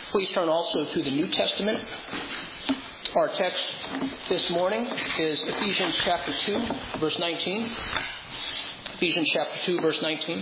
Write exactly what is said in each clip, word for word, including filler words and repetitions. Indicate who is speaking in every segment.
Speaker 1: Please turn also to the New Testament. Our text this morning is Ephesians chapter two, verse nineteen. Ephesians chapter two, verse nineteen.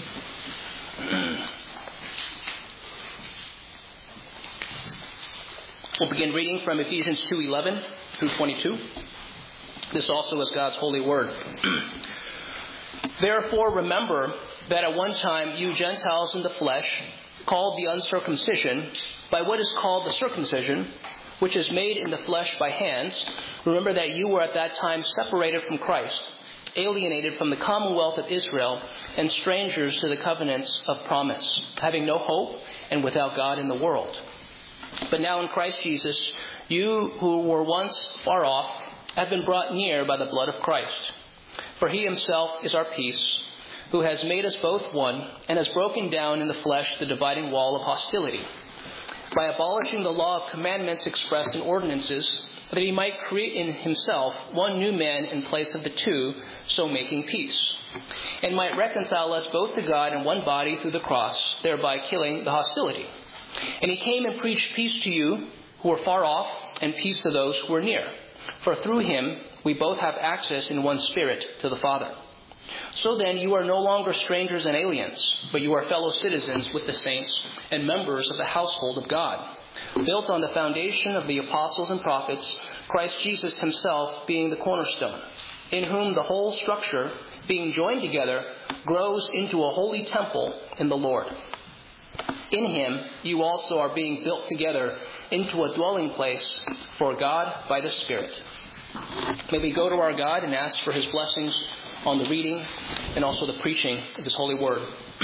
Speaker 1: We'll begin reading from Ephesians two eleven through twenty-two. This also is God's holy word. Therefore remember that at one time you Gentiles in the flesh, called the uncircumcision by what is called the circumcision, which is made in the flesh by hands, remember that you were at that time separated from Christ, alienated from the commonwealth of Israel, and strangers to the covenants of promise, having no hope and without God in the world. But now in Christ Jesus, you who were once far off have been brought near by the blood of Christ. For he himself is our peace, who has made us both one, and has broken down in the flesh the dividing wall of hostility, by abolishing the law of commandments expressed in ordinances, that he might create in himself one new man in place of the two, so making peace, and might reconcile us both to God in one body through the cross, thereby killing the hostility. And he came and preached peace to you who were far off, and peace to those who were near. For through him we both have access in one Spirit to the Father. So then you are no longer strangers and aliens, but you are fellow citizens with the saints and members of the household of God, built on the foundation of the apostles and prophets, Christ Jesus himself being the cornerstone, in whom the whole structure, being joined together, grows into a holy temple in the Lord. In him you also are being built together into a dwelling place for God by the Spirit. May we go to our God and ask for his blessings on the reading and also the preaching of his holy word.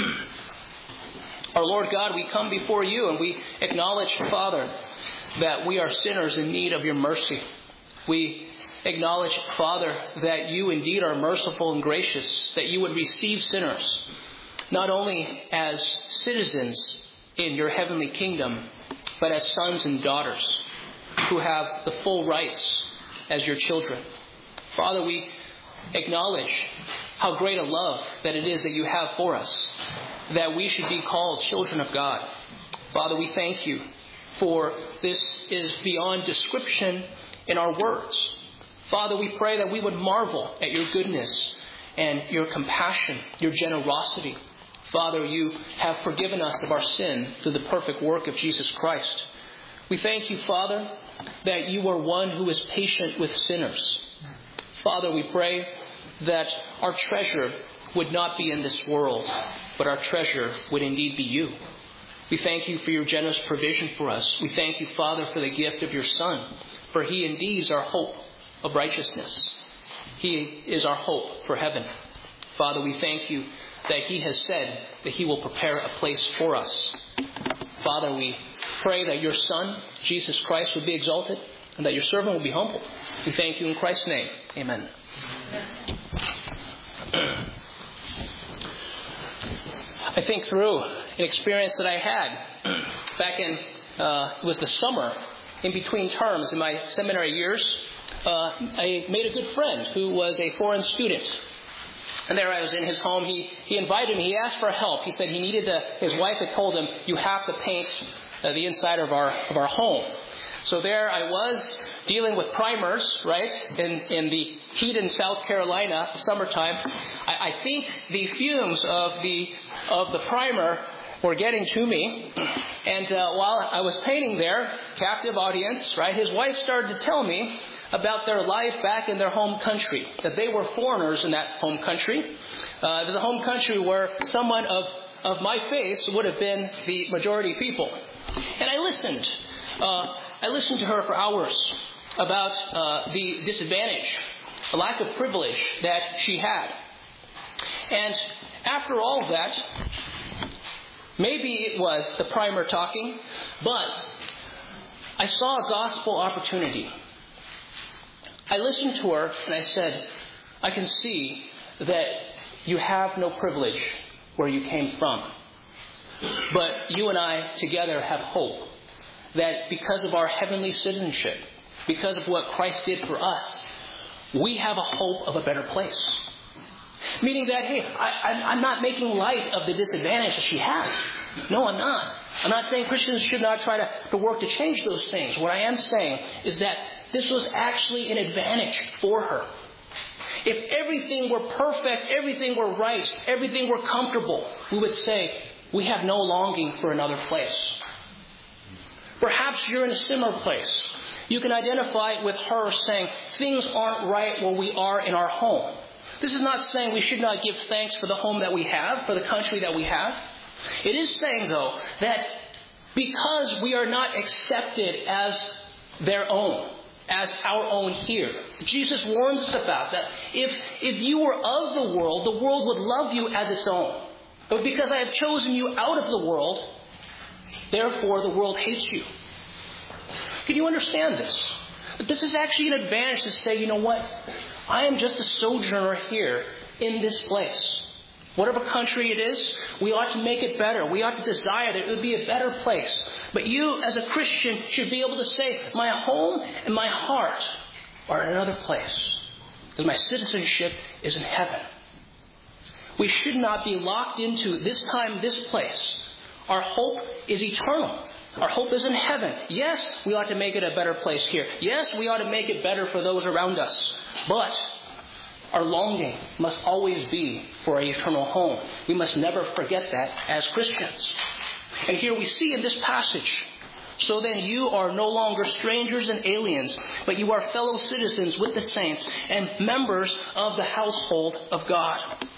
Speaker 1: Our Lord God, we come before you and we acknowledge, Father, that we are sinners in need of your mercy. We acknowledge, Father, that you indeed are merciful and gracious, that you would receive sinners, not only as citizens in your heavenly kingdom, but as sons and daughters who have the full rights as your children. Father, we acknowledge how great a love that it is that you have for us, that we should be called children of God. Father, we thank you for this is beyond description in our words. Father, we pray that we would marvel at your goodness and your compassion, your generosity. Father, you have forgiven us of our sin through the perfect work of Jesus Christ. We thank you, Father, that you are one who is patient with sinners. Father, we pray that our treasure would not be in this world, but our treasure would indeed be you. We thank you for your generous provision for us. We thank you, Father, for the gift of your Son, for he indeed is our hope of righteousness. He is our hope for heaven. Father, we thank you that he has said that he will prepare a place for us. Father, we pray that your Son, Jesus Christ, would be exalted and that your servant will be humbled. We thank you in Christ's name. Amen. I think through an experience that I had back in, uh, it was the summer, in between terms in my seminary years, uh, I made a good friend who was a foreign student. And there I was in his home. He he invited me. He asked for help. He said he needed to, his wife had told him, you have to paint uh, the inside of our of our home. So there I was dealing with primers, right, in, in the heat in South Carolina, summertime. I, I think the fumes of the of the primer were getting to me. And uh, while I was painting there, captive audience, right, his wife started to tell me about their life back in their home country, that they were foreigners in that home country. Uh, it was a home country where someone of, of my face would have been the majority people. And I listened. Uh, I listened to her for hours about uh, the disadvantage, the lack of privilege that she had. And after all of that, maybe it was the primer talking, but I saw a gospel opportunity. I listened to her and I said, I can see that you have no privilege where you came from. But you and I together have hope that because of our heavenly citizenship, because of what Christ did for us, we have a hope of a better place. Meaning that, hey, I, I'm not making light of the disadvantage that she has. No, I'm not. I'm not saying Christians should not try to, to work to change those things. What I am saying is that this was actually an advantage for her. If everything were perfect, everything were right, everything were comfortable, we would say, we have no longing for another place. Perhaps you're in a similar place. You can identify with her saying, things aren't right where we are in our home. This is not saying we should not give thanks for the home that we have, for the country that we have. It is saying, though, that because we are not accepted as their own, as our own here, Jesus warns us about that. If, if you were of the world, the world would love you as its own. But because I have chosen you out of the world, therefore the world hates you. Can you understand this? But this is actually an advantage to say, you know what? I am just a sojourner here in this place. Whatever country it is, we ought to make it better. We ought to desire that it would be a better place. But you, as a Christian, should be able to say, my home and my heart are in another place. Because my citizenship is in heaven. We should not be locked into this time, this place. Our hope is eternal. Our hope is in heaven. Yes, we ought to make it a better place here. Yes, we ought to make it better for those around us. But our longing must always be for an eternal home. We must never forget that as Christians. And here we see in this passage, so then you are no longer strangers and aliens, but you are fellow citizens with the saints and members of the household of God.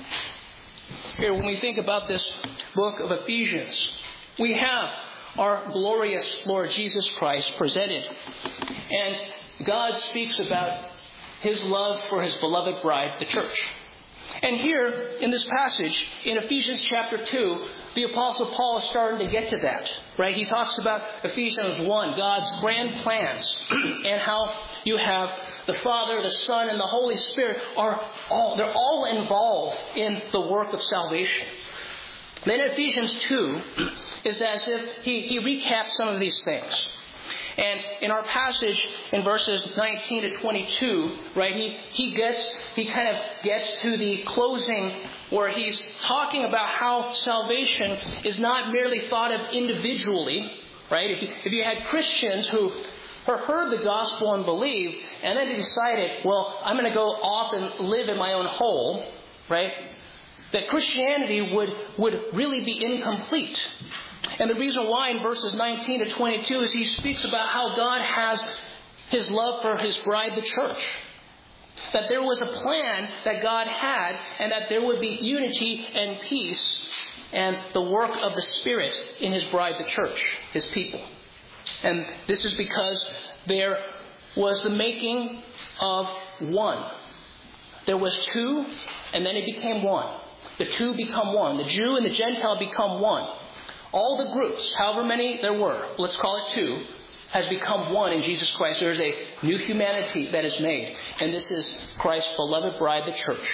Speaker 1: Here, when we think about this book of Ephesians, we have our glorious Lord Jesus Christ presented. And God speaks about His love for His beloved bride, the church. And here, in this passage, in Ephesians chapter two, the Apostle Paul is starting to get to that. Right? He talks about Ephesians one, God's grand plans, and how you have the Father, the Son, and the Holy Spirit are all, they're all involved in the work of salvation. Then Ephesians two is as if he, he recaps some of these things. And in our passage in verses nineteen to twenty-two, right, he, he gets, he kind of gets to the closing where he's talking about how salvation is not merely thought of individually, right? If you, if you had Christians who heard the gospel and believed, and then they decided, well, I'm going to go off and live in my own hole, right? That Christianity would, would really be incomplete. And the reason why in verses nineteen to twenty-two is he speaks about how God has His love for His bride, the church. That there was a plan that God had, and that there would be unity and peace and the work of the Spirit in His bride, the church, His people. And this is because there was the making of one. There was two, and then it became one. The two become one. The Jew and the Gentile become one. All the groups, however many there were, let's call it two, has become one in Jesus Christ. There is a new humanity that is made. And this is Christ's beloved bride, the church.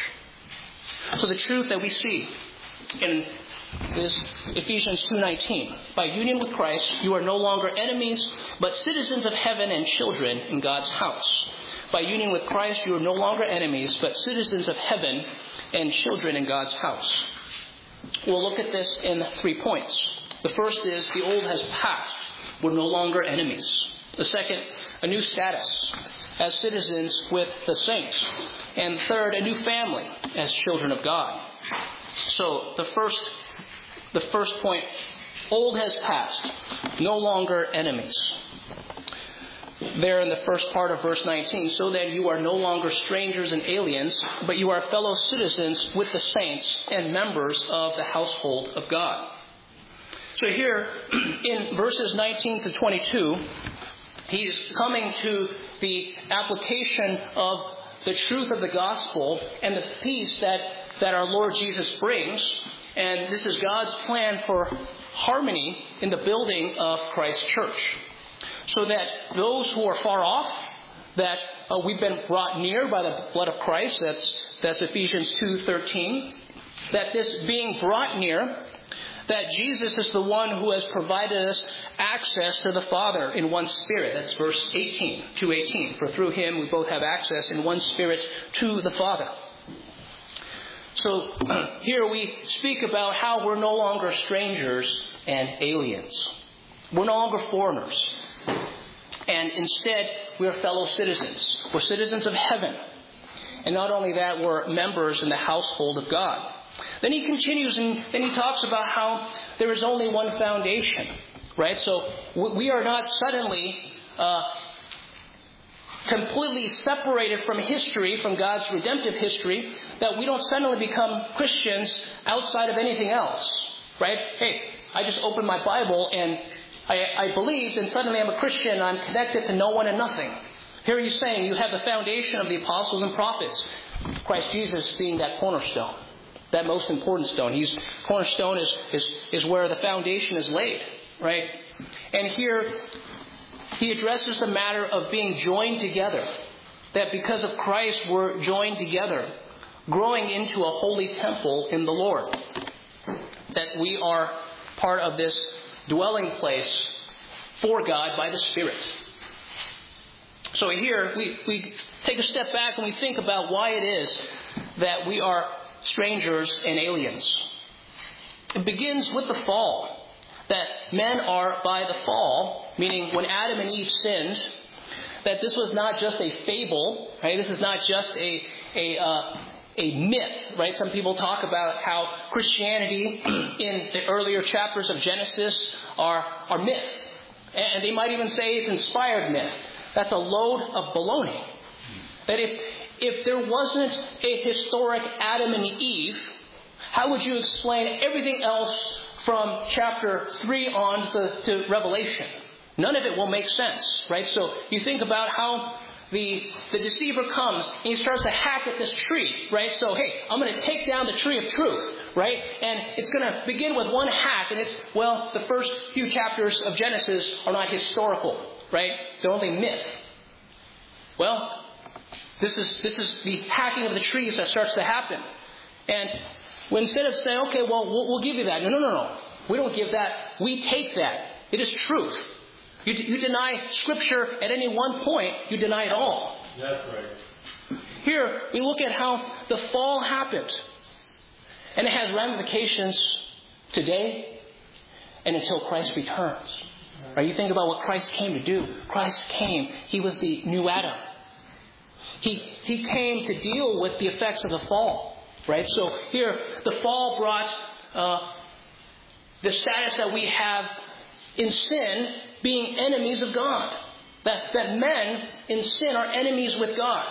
Speaker 1: So the truth that we see in this Ephesians two nineteen, by union with Christ, you are no longer enemies, but citizens of heaven and children in God's house. By union with Christ, you are no longer enemies, but citizens of heaven and children in God's house. We'll look at this in three points. The first is the old has passed. We're no longer enemies. The second, a new status as citizens with the saints. And third, a new family as children of God. So the first, the first point, old has passed. No longer enemies. There in the first part of verse nineteen, so that you are no longer strangers and aliens, but you are fellow citizens with the saints and members of the household of God. So here, in verses nineteen to twenty-two, he's coming to the application of the truth of the gospel and the peace that, that our Lord Jesus brings. And this is God's plan for harmony in the building of Christ's church. So that those who are far off, that uh, we've been brought near by the blood of Christ, that's, that's Ephesians two thirteen, that this being brought near, that Jesus is the one who has provided us access to the Father in one Spirit. That's verse eighteen, two eighteen. For through Him we both have access in one Spirit to the Father. So uh, here we speak about how we're no longer strangers and aliens. We're no longer foreigners. And instead, we are fellow citizens. We're citizens of heaven. And not only that, we're members in the household of God. Then he continues and then he talks about how there is only one foundation. Right? So we are not suddenly uh, completely separated from history, from God's redemptive history, that we don't suddenly become Christians outside of anything else. Right? Hey, I just opened my Bible and I, I believed, and suddenly I'm a Christian. I'm connected to no one and nothing. Here he's saying you have the foundation of the apostles and prophets. Christ Jesus being that cornerstone, that most important stone. He's cornerstone is, is, is where the foundation is laid. Right? And here he addresses the matter of being joined together. That because of Christ we're joined together, growing into a holy temple in the Lord. That we are part of this dwelling place for God by the Spirit. So here we, we take a step back and we think about why it is that we are strangers and aliens. It begins with the fall. That men are by the fall, meaning when Adam and Eve sinned, that this was not just a fable, right? This is not just a a uh, a myth, right? Some people talk about how Christianity in the earlier chapters of Genesis are, are myth. And they might even say it's inspired myth. That's a load of baloney. That if, if there wasn't a historic Adam and Eve, how would you explain everything else from chapter three on to, to Revelation? None of it will make sense, right? So you think about how The, the deceiver comes and he starts to hack at this tree, right? So, hey, I'm going to take down the tree of truth, right? And it's going to begin with one hack. And it's, well, the first few chapters of Genesis are not historical, right? They're only myth. Well, this is, this is the hacking of the trees that starts to happen. And when instead of saying, okay, well, we'll, we'll give you that. No, no, no, no. We don't give that. We take that. It is truth. You, you deny Scripture at any one point, you deny it all.
Speaker 2: That's right.
Speaker 1: Here, we look at how the fall happened. And it has ramifications today and until Christ returns. Right? You think about what Christ came to do. Christ came. He was the new Adam. He, he came to deal with the effects of the fall. Right? So here, the fall brought uh, the status that we have in sin being enemies of God. That, that men in sin are enemies with God.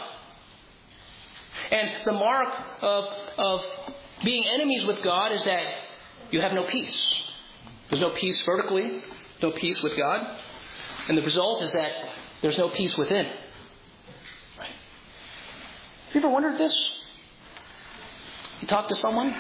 Speaker 1: And the mark of, of being enemies with God is that you have no peace. There's no peace vertically, no peace with God. And the result is that there's no peace within. Right? Have you ever wondered this? You talk to someone,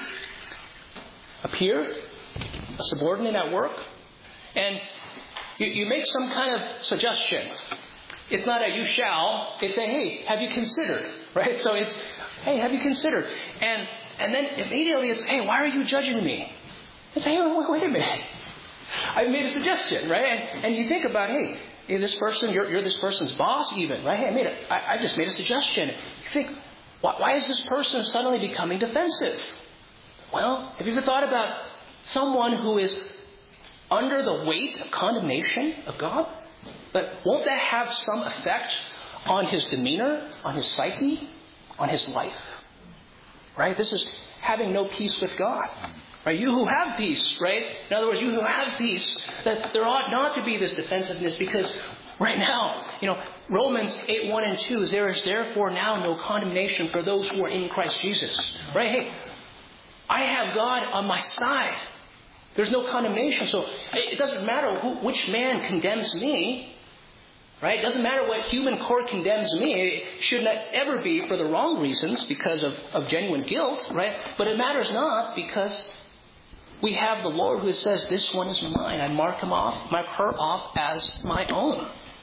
Speaker 1: a peer, a subordinate at work, and You, you make some kind of suggestion. It's not a you shall. It's a hey, have you considered? Right? So it's hey, have you considered? And and then immediately it's hey, why are you judging me? It's hey, wait, wait a minute. I made a suggestion, right? And, and you think about hey, hey this person, you're, you're this person's boss, even, right? Hey, I made a, I, I just made a suggestion. You think, why, why is this person suddenly becoming defensive? Well, have you ever thought about someone who is under the weight of condemnation of God? But won't that have some effect on his demeanor, on his psyche, on his life? Right? This is having no peace with God. Right? You who have peace, right? In other words, you who have peace, that there ought not to be this defensiveness because right now, you know, Romans eight, one and two, there is therefore now no condemnation for those who are in Christ Jesus. Right? Hey, I have God on my side. There's no condemnation. So it doesn't matter who, which man condemns me. Right? It doesn't matter what human court condemns me. It should not ever be for the wrong reasons because of, of genuine guilt. Right? But it matters not because we have the Lord who says, this one is mine. I mark him off, mark her off as my own.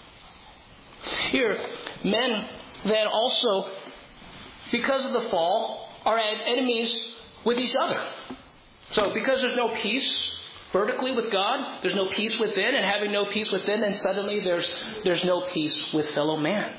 Speaker 1: Here, men then also, because of the fall, are at enemies with each other. So because there's no peace vertically with God, there's no peace within, and having no peace within, then suddenly there's there's no peace with fellow man.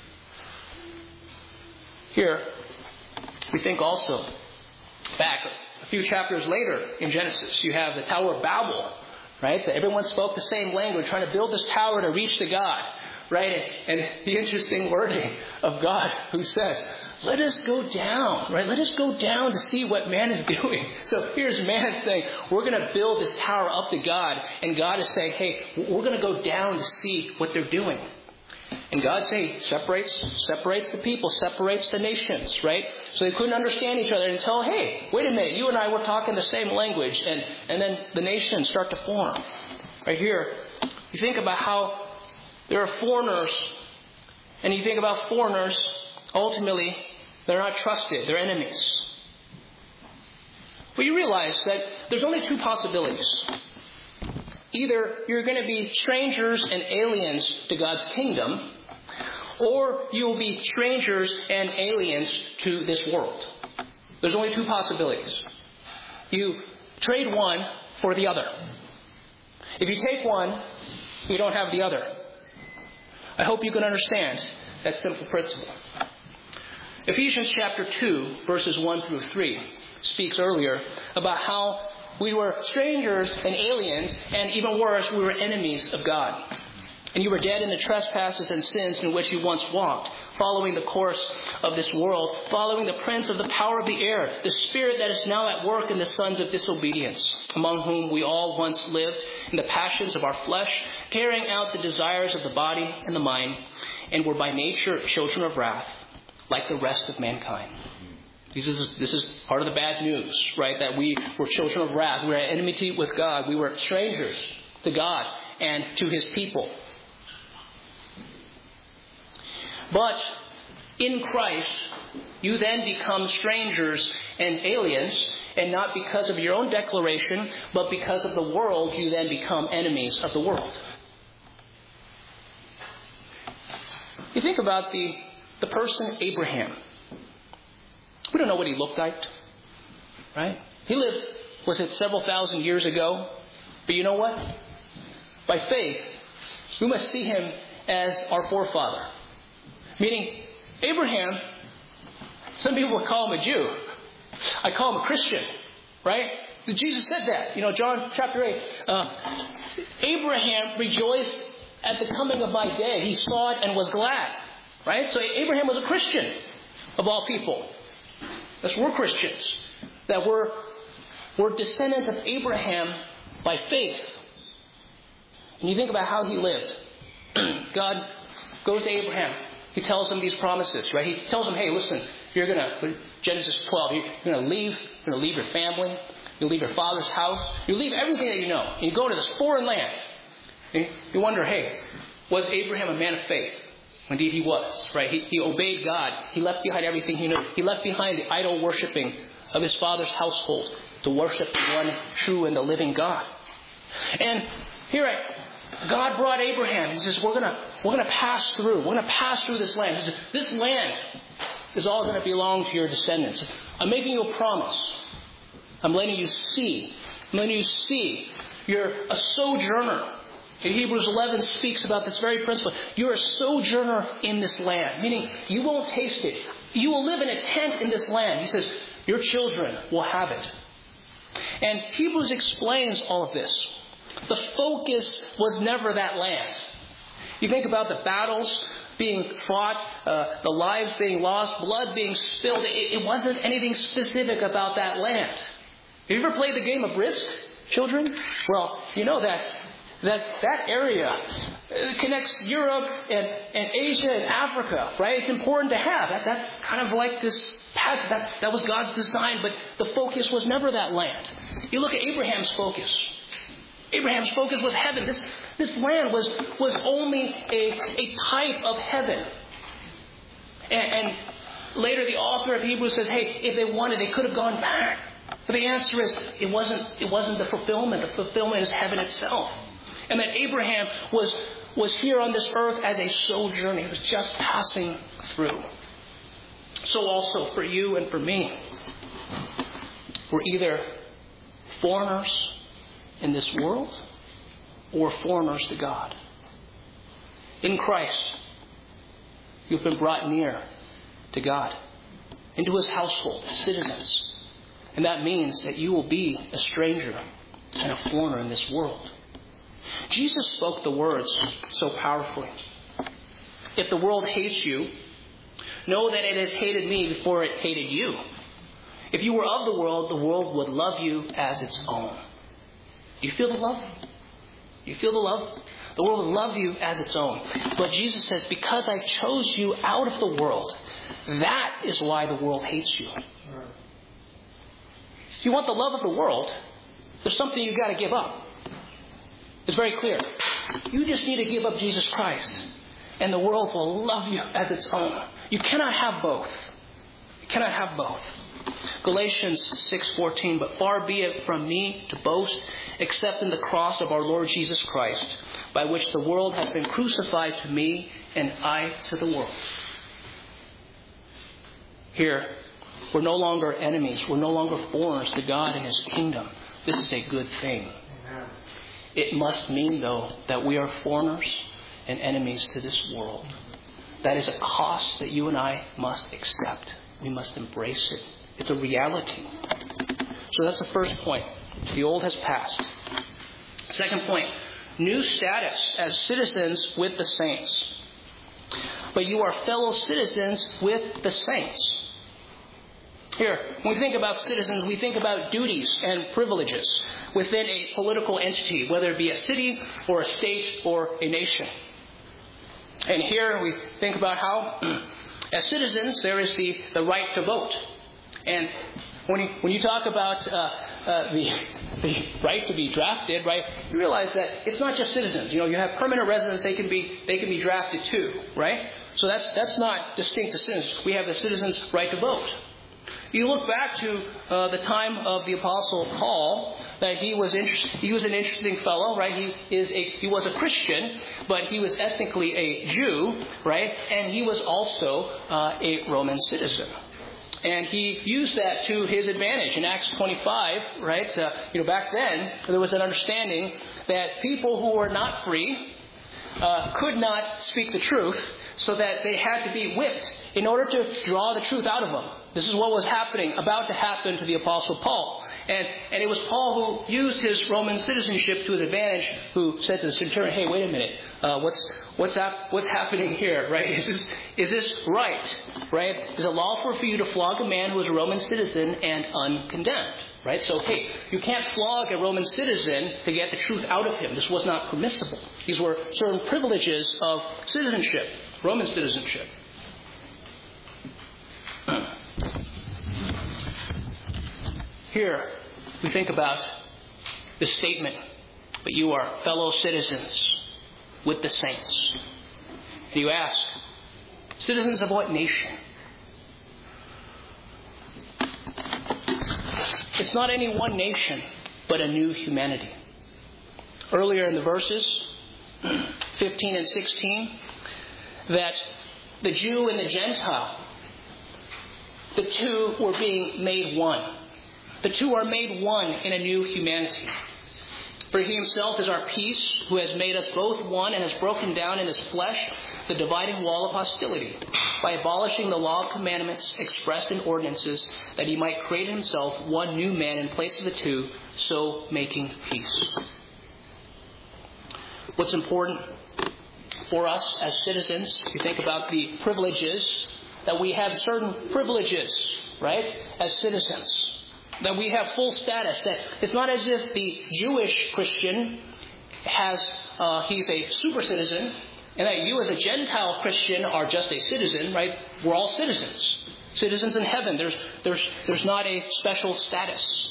Speaker 1: Here, we think also back a few chapters later in Genesis, you have the Tower of Babel, right? That everyone spoke the same language, trying to build this tower to reach to God, right? And, and the interesting wording of God who says, let us go down, right? Let us go down to see what man is doing. So here's man saying, we're going to build this tower up to God. And God is saying, hey, we're going to go down to see what they're doing. And God say separates separates the people, separates the nations, right? So they couldn't understand each other until, hey, wait a minute, you and I were talking the same language, and, and then the nations start to form. Right here, you think about how there are foreigners, and you think about foreigners, ultimately, they're not trusted, they're enemies. But you realize that there's only two possibilities. Either you're going to be strangers and aliens to God's kingdom, or you will be strangers and aliens to this world. There's only two possibilities. You trade one for the other. If you take one, you don't have the other. I hope you can understand that simple principle. Ephesians chapter two, verses one through three, speaks earlier about how we were strangers and aliens, and even worse, we were enemies of God. And you were dead in the trespasses and sins in which you once walked, following the course of this world, following the prince of the power of the air, the spirit that is now at work in the sons of disobedience, among whom we all once lived in the passions of our flesh, carrying out the desires of the body and the mind, and were by nature children of wrath, like the rest of mankind. This is, this is part of the bad news, right? That we were children of wrath. We were at enmity with God. We were strangers to God and to His people. But in Christ, you then become strangers and aliens, and not because of your own declaration, but because of the world, you then become enemies of the world. You think about the, the person Abraham. We don't know what he looked like, right? He lived, was it several thousand years ago? But you know what? By faith, we must see him as our forefather. Meaning, Abraham, some people would call him a Jew. I call him a Christian, right? Jesus said that. You know, John chapter eight. Uh, Abraham rejoiced at the coming of my day. He saw it and was glad, right? So Abraham was a Christian of all people. That's we're Christians. That we're, we're descendants of Abraham by faith. And you think about how he lived. God goes to Abraham. He tells him these promises, right? He tells him, hey, listen, you're going to, Genesis twelve, you're going to leave, you're going to leave your family, you'll leave your father's house, you leave everything that you know, and you go to this foreign land. And you wonder, hey, was Abraham a man of faith? Indeed he was, right? He, he obeyed God. He left behind everything he knew. He left behind the idol worshiping of his father's household to worship the one true and the living God. And here I, God brought Abraham. He says, we're gonna we're gonna pass through. We're gonna pass through this land. He says, this land is all gonna belong to your descendants. I'm making you a promise. I'm letting you see. I'm letting you see. You're a sojourner. And Hebrews eleven speaks about this very principle. You're a sojourner in this land, meaning you won't taste it. You will live in a tent in this land. He says, your children will have it. And Hebrews explains all of this. The focus was never that land. You think about the battles being fought, uh, the lives being lost, blood being spilled. It, it wasn't anything specific about that land. Have you ever played the game of Risk, children? Well, you know that that that area connects Europe and, and Asia and Africa, right? It's important to have. That, that's kind of like this past, that, that was God's design, but the focus was never that land. You look at Abraham's focus. Abraham's focus was heaven. This, this land was, was only a, a type of heaven. And, and later the author of Hebrews says, hey, if they wanted, they could have gone back. But the answer is, it wasn't, it wasn't the fulfillment. The fulfillment is heaven itself. And that Abraham was, was here on this earth as a sojourner. He was just passing through. So also for you and for me, we're either foreigners in this world or foreigners to God. In Christ, you've been brought near to God, into His household, citizens. And that means that you will be a stranger and a foreigner in this world. Jesus spoke the words so powerfully. If the world hates you, know that it has hated me before it hated you. If you were of the world, the world would love you as its own. Do you feel the love? Do you feel the love? The world will love you as its own. But Jesus says, because I chose you out of the world, that is why the world hates you. If you want the love of the world, there's something you've got to give up. It's very clear. You just need to give up Jesus Christ, and the world will love you as its own. You cannot have both. You cannot have both. Galatians six fourteen, but far be it from me to boast except in the cross of our Lord Jesus Christ, by which the world has been crucified to me and I to the world. Here, we're no longer enemies. We're no longer foreigners to God and His kingdom. This is a good thing. Amen. It must mean, though, that we are foreigners and enemies to this world. That is a cost that you and I must accept. We must embrace it. It's a reality. So that's the first point. The old has passed. Second point, new status as citizens with the saints. But you are fellow citizens with the saints. Here, when we think about citizens, we think about duties and privileges within a political entity, whether it be a city or a state or a nation. And here we think about how, as citizens, there is the, the right to vote. And when you, when you talk about uh, uh, the, the right to be drafted, right, you realize that it's not just citizens. You know, you have permanent residents; they can be they can be drafted too, right? So that's that's not distinct to citizens. We have the citizens' right to vote. You look back to uh, the time of the Apostle Paul, that he was inter- he was an interesting fellow, right? He is a he was a Christian, but he was ethnically a Jew, right? And he was also uh, a Roman citizen. And he used that to his advantage. In Acts twenty-five, right, uh, you know, back then, there was an understanding that people who were not free uh, could not speak the truth, so that they had to be whipped in order to draw the truth out of them. This is what was happening, about to happen to the Apostle Paul. And and it was Paul who used his Roman citizenship to his advantage, who said to the centurion, hey, wait a minute, uh, what's what's hap- what's happening here, right? Is this is this right, right? Is it lawful for you to flog a man who is a Roman citizen and uncondemned, right? So, hey, you can't flog a Roman citizen to get the truth out of him. This was not permissible. These were certain privileges of citizenship, Roman citizenship. Here, we think about the statement, but you are fellow citizens with the saints. And you ask, citizens of what nation? It's not any one nation, but a new humanity. Earlier in the verses, fifteen and sixteen, that the Jew and the Gentile, the two were being made one. The two are made one in a new humanity. For He Himself is our peace, who has made us both one and has broken down in His flesh the dividing wall of hostility, by abolishing the law of commandments expressed in ordinances, that He might create in Himself one new man in place of the two, so making peace. What's important for us as citizens, you think about the privileges, that we have certain privileges, right, as citizens. That we have full status. That it's not as if the Jewish Christian has, uh, he's a super citizen, and that you as a Gentile Christian are just a citizen, right? We're all citizens. Citizens in heaven. There's, there's, there's not a special status.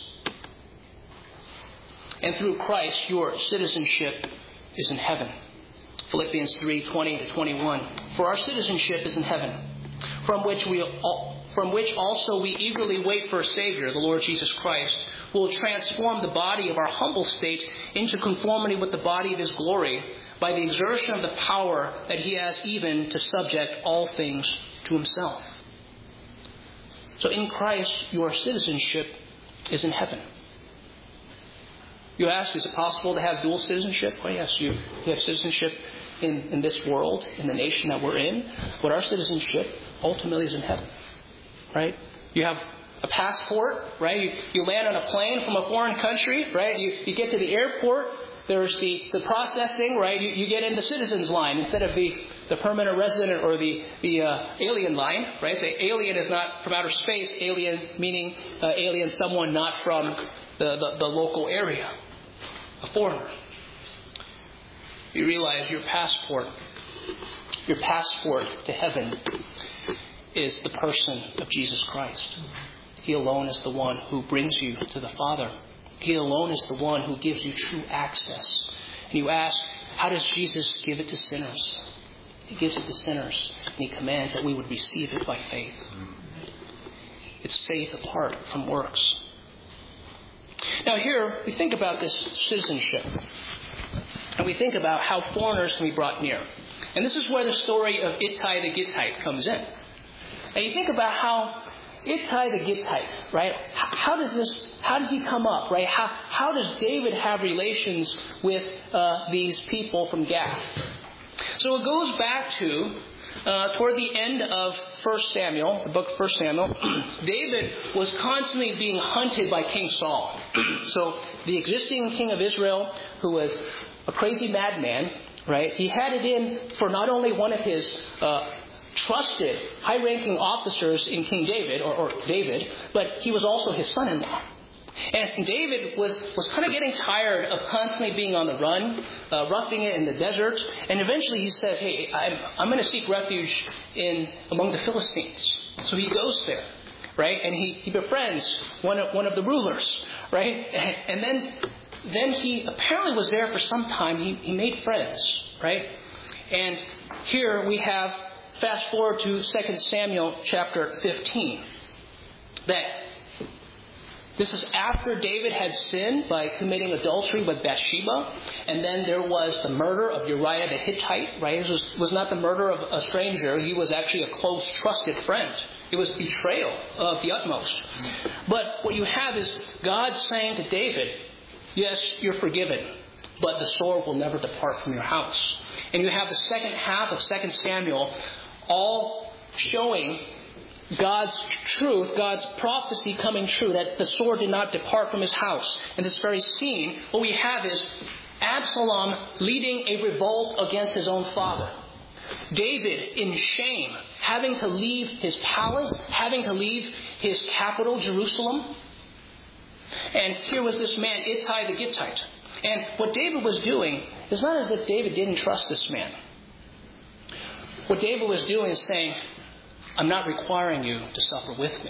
Speaker 1: And through Christ, your citizenship is in heaven. Philippians three, twenty to twenty-one. For our citizenship is in heaven, from which we all, from which also we eagerly wait for a Savior, the Lord Jesus Christ, who will transform the body of our humble state into conformity with the body of His glory, by the exertion of the power that He has even to subject all things to Himself. So in Christ, your citizenship is in heaven. You ask, is it possible to have dual citizenship? Well, yes, you, you have citizenship in, in this world, in the nation that we're in, but our citizenship ultimately is in heaven. Right? You have a passport, right? You, you land on a plane from a foreign country, right? You, you get to the airport. There's the, the processing, right? You, you get in the citizens line instead of the, the permanent resident or the, the uh, alien line, right? So alien is not from outer space. Alien meaning uh, alien, someone not from the, the, the local area. A foreigner. You realize your passport, your passport to heaven is the person of Jesus Christ. He alone is the one who brings you to the Father. He alone is the one who gives you true access. And you ask, how does Jesus give it to sinners? He gives it to sinners, and He commands that we would receive it by faith. It's faith apart from works. Now here, we think about this citizenship. And we think about how foreigners can be brought near. And this is where the story of Ittai the Gittite comes in. And you think about how Ittai the Gittite, right? How does this, how does he come up, right? How, how does David have relations with uh, these people from Gath? So it goes back to, uh, toward the end of First Samuel, the book of First Samuel, David was constantly being hunted by King Saul. So the existing king of Israel, who was a crazy madman, right? He had it in for not only one of his uh, trusted, high-ranking officers in King David, or, or David, but he was also his son-in-law. And David was, was kind of getting tired of constantly being on the run, uh, roughing it in the desert. And eventually he says, hey, I'm, I'm going to seek refuge in among the Philistines. So he goes there, right? And he, he befriends one of, one of the rulers, right? And, and then, then he apparently was there for some time. He, he made friends, right? And here we have, fast forward to Second Samuel chapter fifteen. That this is after David had sinned by committing adultery with Bathsheba. And then there was the murder of Uriah the Hittite, right? This was, was not the murder of a stranger. He was actually a close, trusted friend. It was betrayal of the utmost. But what you have is God saying to David, yes, you're forgiven, but the sword will never depart from your house. And you have the second half of Second Samuel all showing God's truth, God's prophecy coming true, that the sword did not depart from his house. In this very scene, what we have is Absalom leading a revolt against his own father. David, in shame, having to leave his palace, having to leave his capital, Jerusalem. And here was this man, Ittai the Gittite. And what David was doing is not as if David didn't trust this man. What David was doing is saying, I'm not requiring you to suffer with me.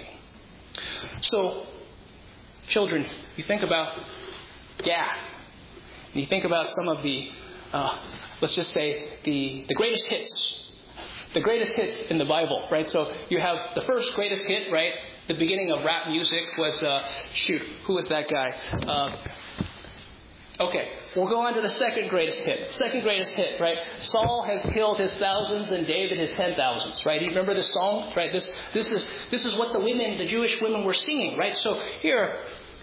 Speaker 1: So, children, you think about Gath, and you think about some of the, uh, let's just say, the, the greatest hits. The greatest hits in the Bible, right? So you have the first greatest hit, right? The beginning of rap music was, uh, shoot, who was that guy? Uh, Okay, we'll go on to the second greatest hit. Second greatest hit, right? Saul has killed his thousands and David his ten thousands, right? You remember this song, right? This this is this is what the women, the Jewish women, were singing, right? So here,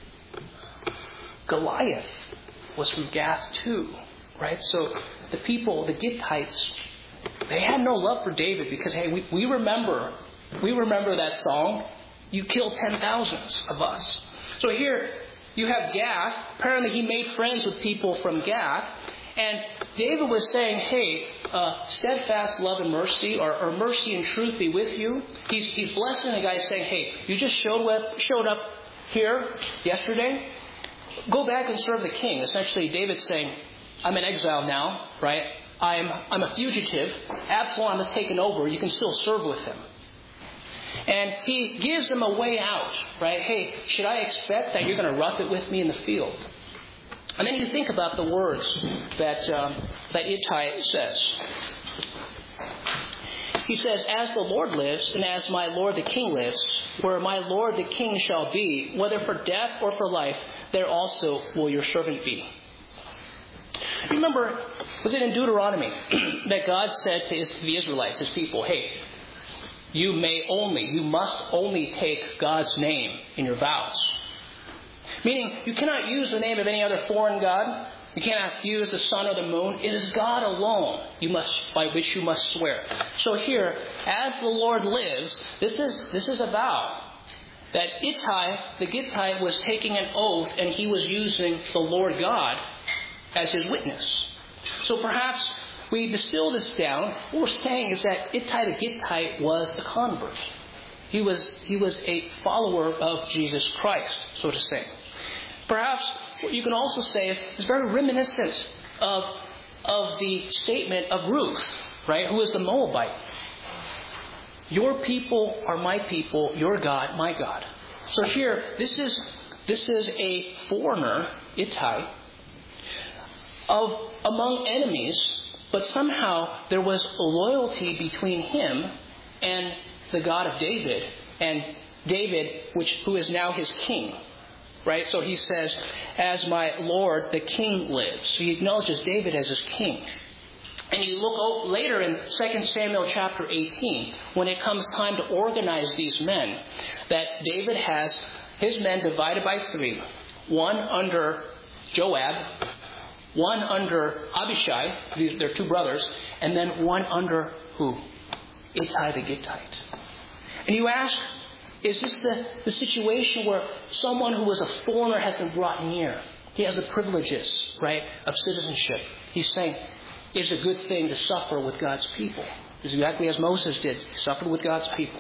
Speaker 1: Goliath was from Gath too, right? So the people, the Gittites, they had no love for David because hey, we, we remember, we remember that song. You killed ten thousands of us. So here. You have Gath. Apparently he made friends with people from Gath. And David was saying, hey, uh, steadfast love and mercy, or, or mercy and truth be with you. He's, he's blessing the guy saying, hey, you just showed up, showed up here yesterday. Go back and serve the king. Essentially, David's saying, I'm in exile now, right? I'm, I'm a fugitive. Absalom has taken over. You can still serve with him. And he gives them a way out, right? Hey, should I expect that you're going to rough it with me in the field? And then you think about the words that um, that Ittai says. He says, as the Lord lives, and as my Lord the King lives, where my Lord the King shall be, whether for death or for life, there also will your servant be. You remember, was it in Deuteronomy that God said to his, the Israelites, his people, hey, you may only, you must only take God's name in your vows. Meaning, you cannot use the name of any other foreign god. You cannot use the sun or the moon. It is God alone you must, by which you must swear. So here, as the Lord lives, this is this is a vow. that Ittai, the Gittite, was taking an oath and he was using the Lord God as his witness. So perhaps we distill this down. What we're saying is that Ittai the Gittite was a convert. He was, he was a follower of Jesus Christ, so to say. Perhaps what you can also say is it's very reminiscent of, of the statement of Ruth, right, who is the Moabite. Your people are my people, your God, my God. So here, this is this is a foreigner, Ittai, of among enemies, but somehow there was a loyalty between him and the God of David, and David, which who is now his king. Right? So he says, as my Lord, the king lives. So he acknowledges David as his king. And you look later in Second Samuel chapter eighteen, when it comes time to organize these men, that David has his men divided by three. One under Joab, one under Abishai, they're two brothers, and then one under who? Ittai the Gittite. And you ask, is this the, the situation where someone who was a foreigner has been brought near? He has the privileges, right, of citizenship. He's saying, it's a good thing to suffer with God's people. It's exactly as Moses did. He suffered with God's people.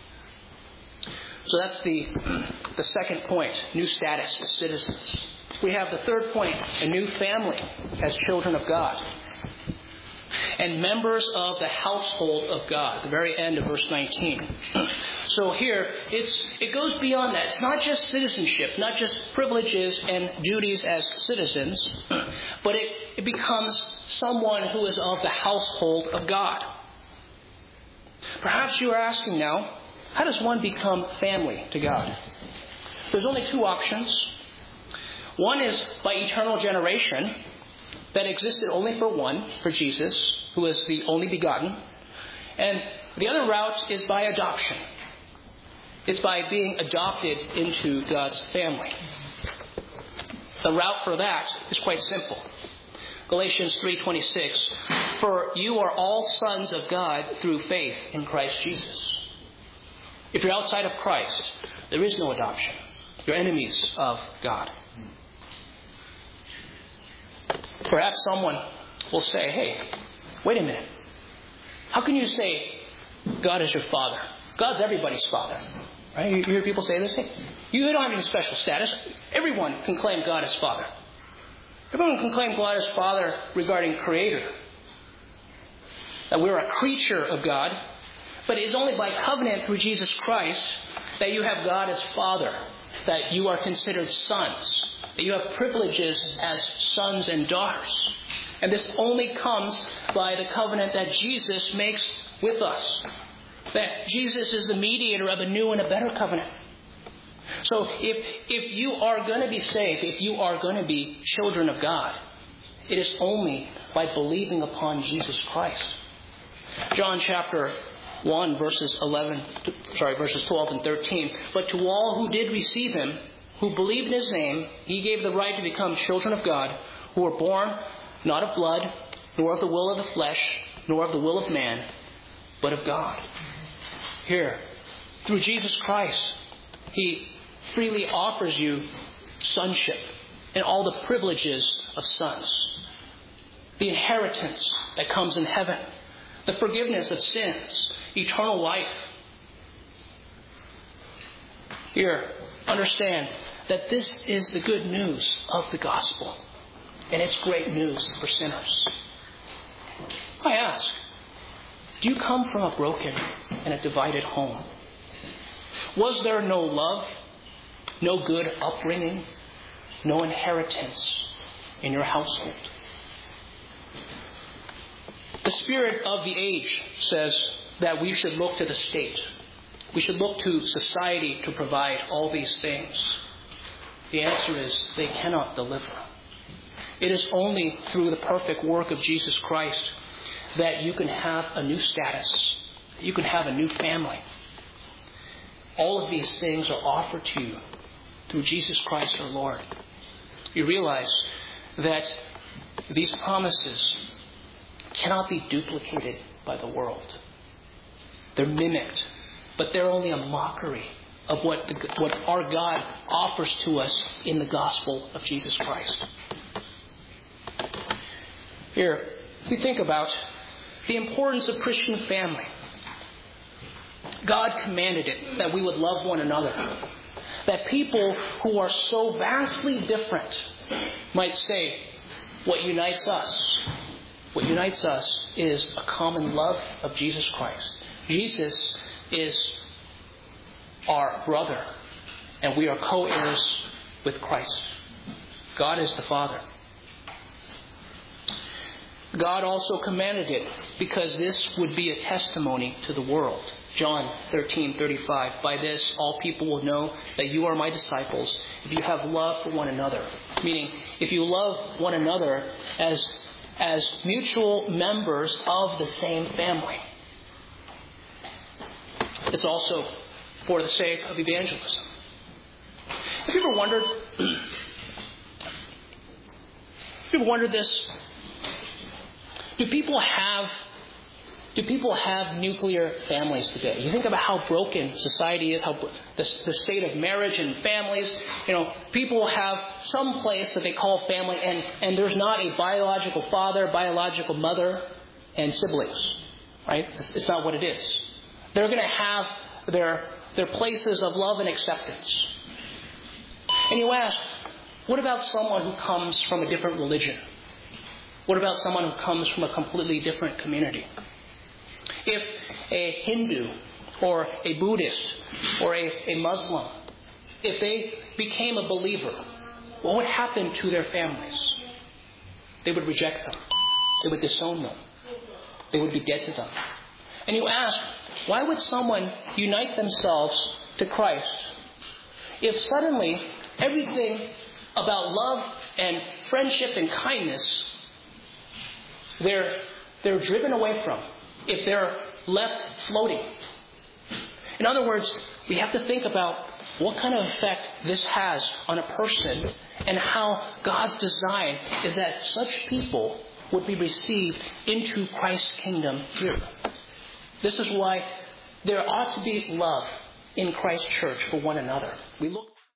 Speaker 1: So that's the, the second point, new status as citizens. We have the third point, a new family as children of God. And members of the household of God, the very end of verse nineteen. So here, it's it goes beyond that. It's not just citizenship, not just privileges and duties as citizens, but it, it becomes someone who is of the household of God. Perhaps you are asking now, how does one become family to God? There's only two options. One is by eternal generation, that existed only for one, for Jesus, who is the only begotten. And the other route is by adoption. It's by being adopted into God's family. The route for that is quite simple. Galatians three twenty-six, for you are all sons of God through faith in Christ Jesus. If you're outside of Christ, there is no adoption. You're enemies of God. Perhaps someone will say, hey, wait a minute. How can you say God is your father? God's everybody's father. Right? You hear people say this? Hey, you don't have any special status. Everyone can claim God as father. Everyone can claim God as father regarding creator. That we're a creature of God. But it is only by covenant through Jesus Christ that you have God as father. That you are considered sons. That you have privileges as sons and daughters. And this only comes by the covenant that Jesus makes with us. That Jesus is the mediator of a new and a better covenant. So if, if you are going to be saved, if you are going to be children of God, it is only by believing upon Jesus Christ. John chapter one, verses eleven, sorry, verses twelve and thirteen. But to all who did receive him, who believed in his name, he gave the right to become children of God, who were born not of blood, nor of the will of the flesh, nor of the will of man, but of God. Here, through Jesus Christ, he freely offers you sonship and all the privileges of sons. The inheritance that comes in heaven, the forgiveness of sins, eternal life. Here, understand that this is the good news of the gospel. And it's great news for sinners. I ask, do you come from a broken and a divided home? Was there no love, no good upbringing, no inheritance in your household? The spirit of the age says that we should look to the state. We should look to society to provide all these things. The answer is they cannot deliver. It is only through the perfect work of Jesus Christ that you can have a new status. You can have a new family. All of these things are offered to you through Jesus Christ our Lord. You realize that these promises cannot be duplicated by the world. They're mimicked, but they're only a mockery of what, the, what our God offers to us in the gospel of Jesus Christ. Here, we think about the importance of Christian family. God commanded it that we would love one another. That people who are so vastly different might say, what unites us, what unites us is a common love of Jesus Christ. Jesus is our brother, and we are co-heirs with Christ. God is the Father. God also commanded it because this would be a testimony to the world. John thirteen thirty-five. By this, all people will know that you are my disciples if you have love for one another. Meaning, if you love one another as, as mutual members of the same family. It's also for the sake of evangelism. Have you ever wondered, have you ever wondered this? Do people have Do people have nuclear families today? You think about how broken society is, how the, the state of marriage and families. You know, people have some place that they call family, and, and there's not a biological father, biological mother, and siblings. Right? It's, it's not what it is. They're going to have their their places of love and acceptance. And you ask, what about someone who comes from a different religion? What about someone who comes from a completely different community? If a Hindu or a Buddhist or a, a Muslim, if they became a believer, what would happen to their families? They would reject them. They would disown them. They would be dead to them. And you ask, why would someone unite themselves to Christ if suddenly everything about love and friendship and kindness they're, they're driven away from? If they're left floating. In other words, we have to think about what kind of effect this has on a person and how God's design is that such people would be received into Christ's kingdom here. This is why there ought to be love in Christ's church for one another. We look